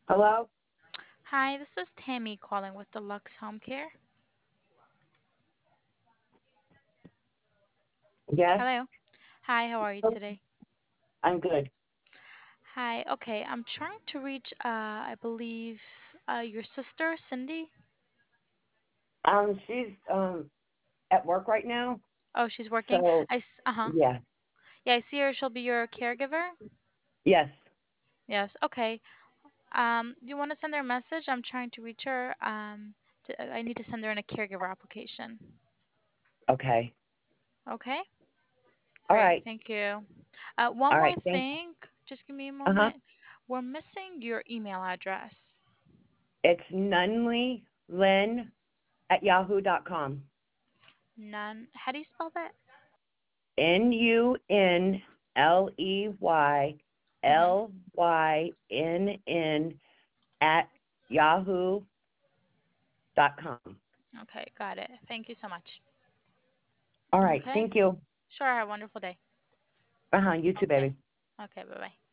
Hello? Hi, this is Tammy calling with Deluxe Home Care. Yes? Hello. Hi, how are you today? I'm good. Hi, okay, I'm trying to reach, I believe, your sister, Cindy. She's at work right now. Oh, she's working. So Uh-huh. yeah. Yeah, I see her. She'll be your caregiver. Yes. Yes, okay. Do you want to send her a message? I'm trying to reach her. I need to send her in a caregiver application. Okay. Okay? All Great, right. thank you. One All more right. Thank thing. Just give me a uh-huh. moment. We're missing your email address. It's nunleylyn@yahoo.com. None. How do you spell that? Mm-hmm. Nunleylynn at yahoo.com. Okay, got it. Thank you so much. All right. Okay. Thank you. Sure. Have a wonderful day. You too, Okay. baby. Okay. Bye bye.